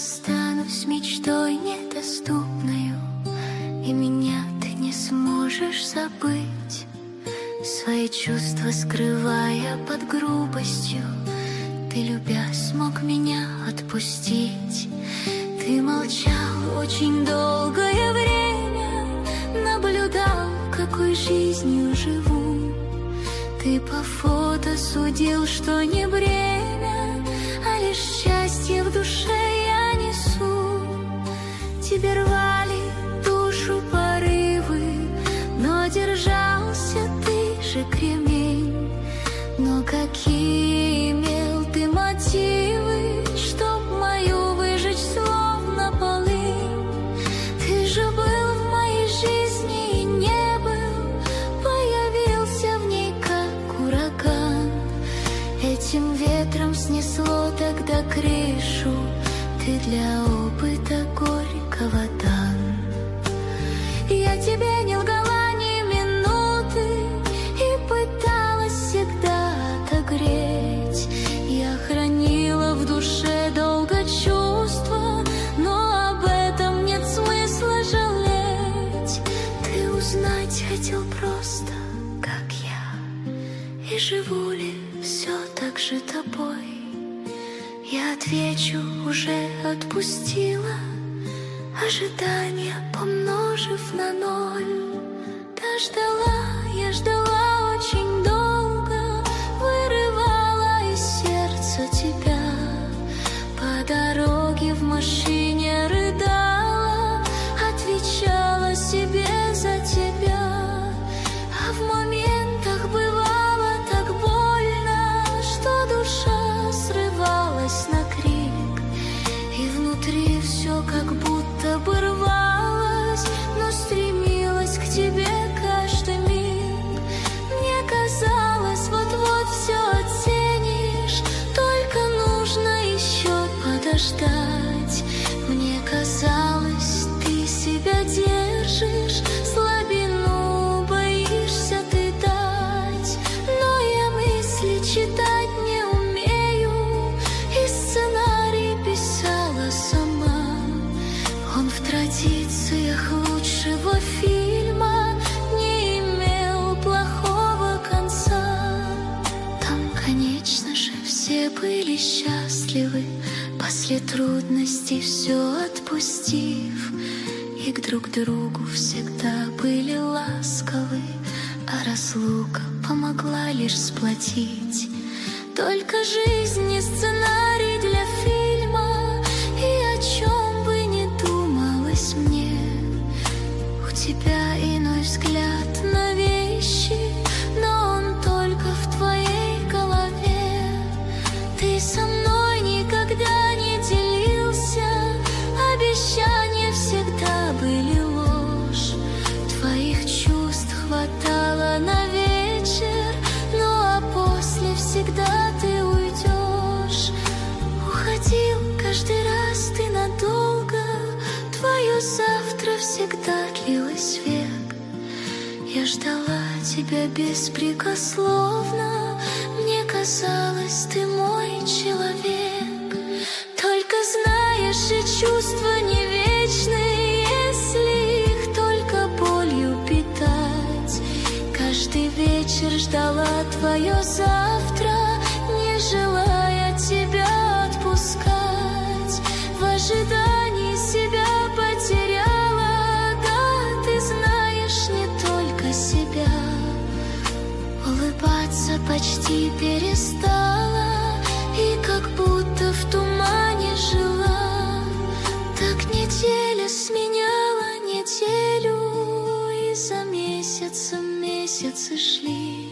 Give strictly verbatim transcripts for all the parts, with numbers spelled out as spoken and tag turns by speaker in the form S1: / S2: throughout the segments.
S1: останусь мечтой недоступною, и меня ты не сможешь забыть. Свои чувства скрывая под грубостью, ты, любя, смог меня отпустить. Ты молчал очень долгое время, наблюдал, какой жизнью живу. Ты по фото судил, что не бремя, а лишь счастье в душе я несу. Тебе рвали душу порывы, но держался ты же кремень. Но какие имел ты мотивы, чтоб мою выжечь словно полынь? Ты же был в моей жизни и не был, появился в ней как ураган. Этим ветром снесло тогда крышу, ты для опыта горького дан. Я тебе не лгала ни минуты и пыталась всегда отогреть. Я хранила в душе долго чувства, но об этом нет смысла жалеть. Ты узнать хотел просто, как я, и живу ли все так же тобой. Я отвечу, уже отпустила, ожидания помножив на ноль. Дождала, я ждала очень долго, вырывала из сердца тебя. По дороге в машине рыдала, отвечала себе за тебя. А в моментах бывало так больно, что душа срывалась на крик, и внутри все как будто бы рвалось, но стремилась к тебе каждый миг. Мне казалось, вот-вот все оценишь, только нужно еще подождать. Мне казалось, ты себя держишь, слабину боишься ты дать. Но я мысли читать не умею, и сценарий писала сама. Он в традициях лучшего фильма не имел плохого конца. Там, конечно же, все были счастливы, после трудностей все отпустив, и к друг другу всегда были ласковы, а разлука помогла лишь сплотить. Только жизнь не сценарий для фильма, и о чем бы ни думалось мне. У тебя иной взгляд на вещи, но он только в твоей голове. Ты со мной никогда не делился, обещания всегда были ложь. Твоих чувств хватало на вечер, ну а после всегда ты уйдешь. Уходил каждый раз ты надолго, твое завтра всегда длилось век. Я ждала тебя беспрекословно, мне казалось, ты мой человек. Только знаешь, и чувства не вечны, если их только болью питать. Каждый вечер ждала твое завтра, не желая тебя отпускать. В ожидании себя потеряла, да, ты знаешь, не только себя. Улыбаться почти перестала, и как будто в тумане жила. Так неделя сменяла неделю, и за месяцем месяцы шли.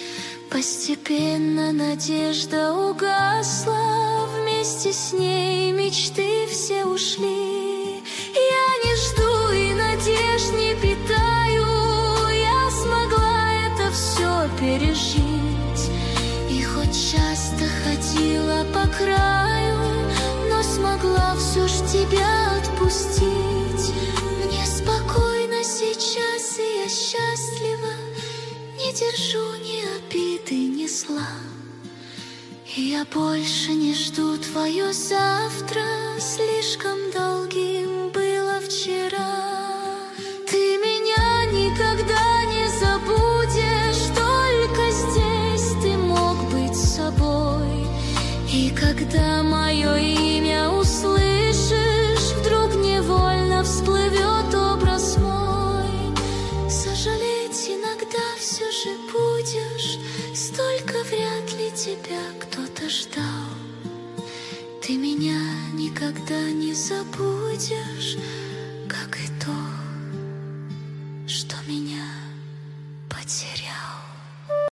S1: Постепенно надежда угасла, вместе с ней мечты все ушли. Я не жду и надежд не питаю, я смогла это все пережить. И хоть часто ходила по краю, но смогла все ж тебя отпустить. Мне спокойно сейчас, и я счастлива, не держу ни обиды, ни зла. И я больше не жду твое завтра, слишком долгим было вчера. Ты меня никогда не забудешь, только здесь ты мог быть собой. И когда мое имя услышишь, вдруг невольно всплывет образ мой. Сожалеть иногда все же будешь, столько вряд ли тебя кто-то ждал. Ты меня никогда не забудешь, как и то,